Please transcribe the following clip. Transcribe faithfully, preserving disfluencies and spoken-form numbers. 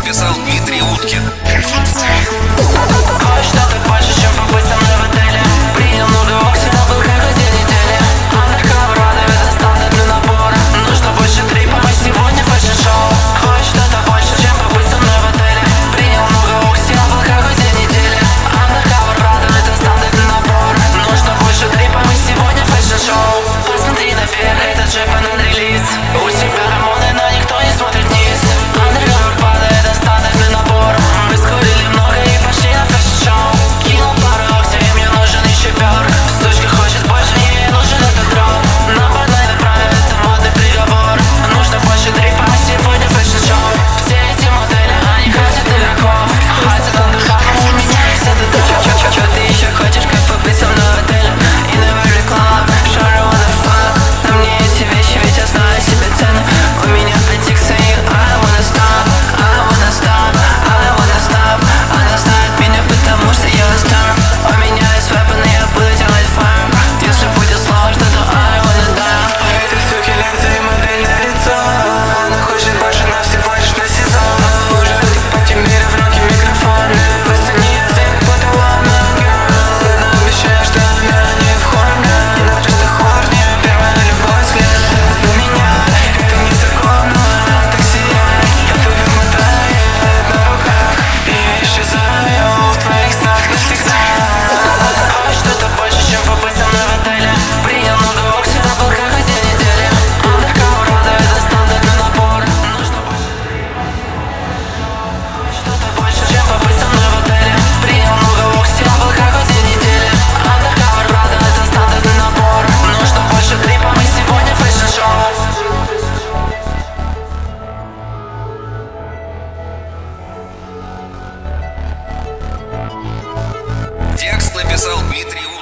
написал Дмитрий Уткин. Хочешь что-то больше, чем побыть со мной в отеле? Принял много окси, забыл каждый день недели. Undercover радует, это стандартный набор. Нужно больше трипа, мы сегодня фэшн-шоу. Хочешь что-то больше, чем побыть со мной в отеле? Принял много окси, забыл каждый день недели. Undercover радует, это стандартный набор. Нужно больше трипа, мы сегодня фэшн-шоу. Посмотри наверх, это Japan релиз. У тебя рамоны, но никто не смотрит вниз. Undercover падает, это стандартный набор. Мы скурили много и пошли на фэшн-шоу. Кинул пару окси, и мне нужен еще перк. Сучка хочет больше, ей нужен этот дроп. На банайна правит, это модный приговор. Нужно больше трипа, мы сегодня фэшн-шоу. Все эти модели, они хотят игроков. Хотят андерхава, у меня есть этот дроп. Чё ты еще хочешь, как побыть со мной в отеле? In a very club, sure I wanna fuck. На мне эти вещи, ведь я знаю себе цену. У меня аддикция, и I wanna stop, I wanna stop, I wanna stop. Она знает меня, потому что я стар. У меня есть weapon, и я буду делать фарм. Если будет сложно, то I wanna die. У этой суки ленты и модель на лицо. Она хочет больше, но всего лишь на сезон. Уже по мира в руки микрофоны. Высуни язык, будто woman girl. Она обещает, что она не в хорне. Она просто хорни, первая любовь взгляд на меня. Это незаконно, так сияет. Я плыву, мотает на руках и исчезаю в твоих снах навсегда. Хочешь что-то больше, чем побыть со мной в отеле? Принял много окси, забыл каждый день недели. Undercover радует, это стандартный набор. Нужно больше. Хочешь что-то больше, чем побыть со мной в отеле? Принял много окси, забыл каждый день недели. Undercover радует, это стандартный набор. Нужно больше трипа, мы сегодня фэшн-шоу. Текст написал Дмитрий Уткин.